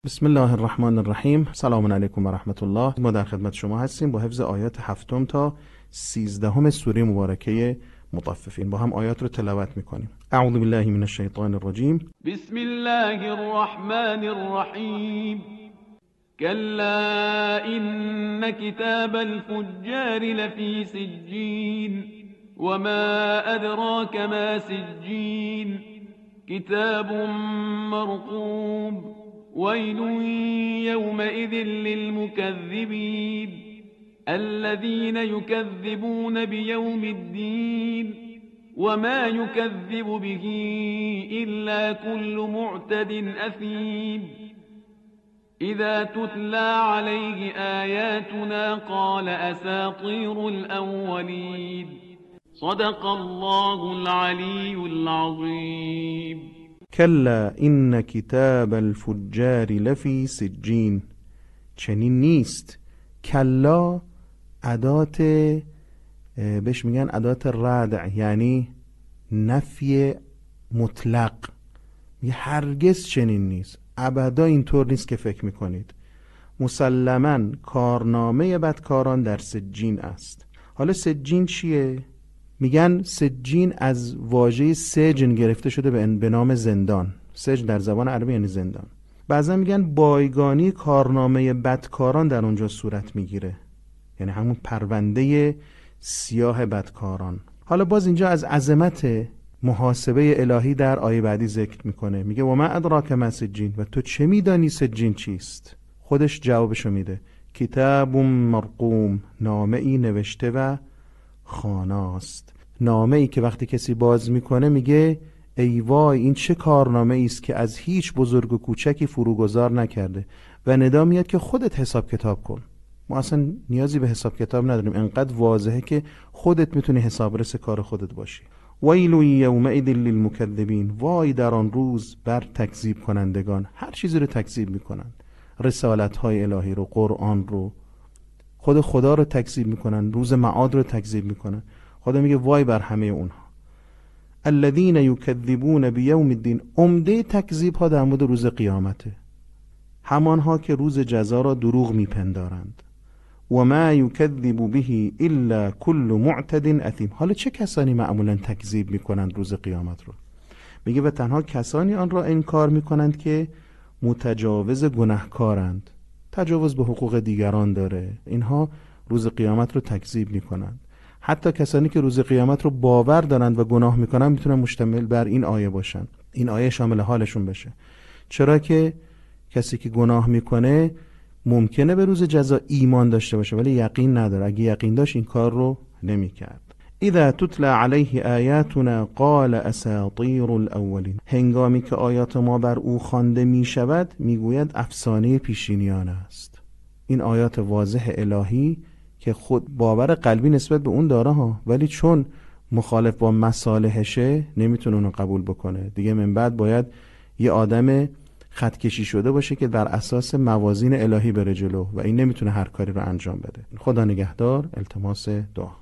بسم الله الرحمن الرحیم. سلام علیکم و رحمت الله. ما در خدمت شما هستیم با حفظ آیات 7 تا 13 سوره مبارکه مطففین. با هم آیات رو تلاوت میکنیم. اعوذ بالله من الشیطان الرجیم. بسم الله الرحمن الرحیم. كلا إن كتاب الفجار لفي سجين وما أدراك ما سجين كتاب مرقوم ويل يومئذ للمكذبين الذين يكذبون بيوم الدين وما يكذب به إلا كل معتد أثيم إذا تتلى عليه آياتنا قال أساطير الأولين صدق الله العلي العظيم. کلا این کتاب الفجار لفی سجین. چنین نیست. کلا ادات بهش میگن ادات ردع، یعنی نفی مطلق. هرگز چنین نیست، ابدا اینطور نیست که فکر میکنید. مسلماً کارنامه بدکاران در سجین است. حالا سجین چیه؟ میگن سجین از واژه سجن گرفته شده به نام زندان. سجن در زبان عربی یعنی زندان. بعضا میگن بایگانی کارنامه بدکاران در اونجا صورت میگیره، یعنی همون پرونده سیاه بدکاران. حالا باز اینجا از عظمت محاسبه الهی در آیه بعدی ذکر میکنه. میگه و ما ادراک ما سجین، و تو چه میدانی سجین چیست؟ خودش جوابشو میده. کتاب مرقوم، نامه ای نوشته و خاناست. نامه ای که وقتی کسی باز میکنه میگه ای وای این چه کارنامه ای است که از هیچ بزرگ و کوچکی فروگذار نکرده، و ندا میاد که خودت حساب کتاب کن. ما اصلا نیازی به حساب کتاب نداریم، انقدر واضحه که خودت میتونی حسابرس کار خودت باشی. ویل یومئذ للمکذبین، وای در آن روز بر تکذیب کنندگان. هر چیزی رو تکذیب میکنن، رسالت های الهی رو، قرآن رو، خود خدا رو تکذیب میکنن، روز معاد رو تکذیب میکنن. خدا میگه وای بر همه اونها. الذین یکذبون بیوم الدین، عمده تکذیب ها در مورد روز قیامته، همانها که روز جزا را دروغ میپندارند. و ما یکذب به الا کل معتد اثیم. حالا چه کسانی معمولا تکذیب میکنند روز قیامت رو؟ میگه و تنها کسانی آن را انکار میکنند که متجاوز گناهکارند، تجاوز به حقوق دیگران داره، اینها روز قیامت رو تکذیب میکنند. حتی کسانی که روز قیامت رو باور دارند و گناه میکنند میتونن مشتمل بر این آیه باشن، این آیه شامل حالشون بشه. چرا که کسی که گناه میکنه ممکنه به روز جزا ایمان داشته باشه ولی یقین نداره. اگه یقین داشت این کار رو نمیکرد. اذا تتلى علیه آیاتنا قال اساطیر الاولین، هنگامی که آیات ما بر او خوانده می شود میگوید افسانه پیشینیان است. این آیات واضح الهی که خود باور قلبی نسبت به اون داره ها، ولی چون مخالف با مصالحشه نمیتونه اونو قبول بکنه. دیگه من بعد باید یه آدم خط کشی شده باشه که بر اساس موازین الهی بره جلو، و این نمیتونه هر کاری رو انجام بده. خدا نگهدار. التماس دعا.